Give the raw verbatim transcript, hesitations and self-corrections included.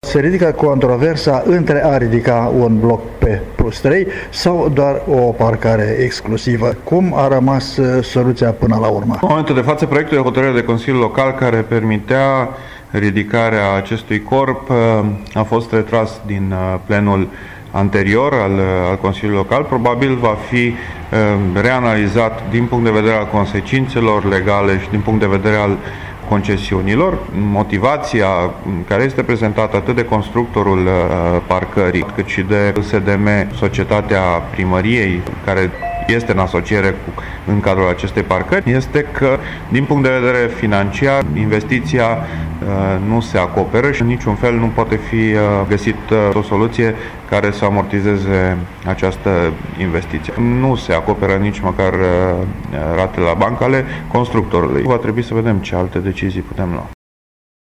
Se ridică controversa între a ridica un bloc pe plus trei sau doar o parcare exclusivă. Cum a rămas soluția până la urmă? În momentul de față, proiectul de hotărâre de Consiliul Local care permitea ridicarea acestui corp a fost retras din plenul anterior al, al Consiliului Local. Probabil va fi reanalizat din punct de vedere al consecințelor legale și din punct de vedere al concesiunilor. Motivația care este prezentată atât de constructorul parcării, cât și de S D M, societatea primăriei, care este în asociere cu, în cadrul acestei parcări, este că, din punct de vedere financiar, investiția uh, nu se acoperă și în niciun fel nu poate fi uh, găsit uh, o soluție care să amortizeze această investiție. Nu se acoperă nici măcar uh, ratele la bancă ale constructorului. Va trebui să vedem ce alte decizii putem lua.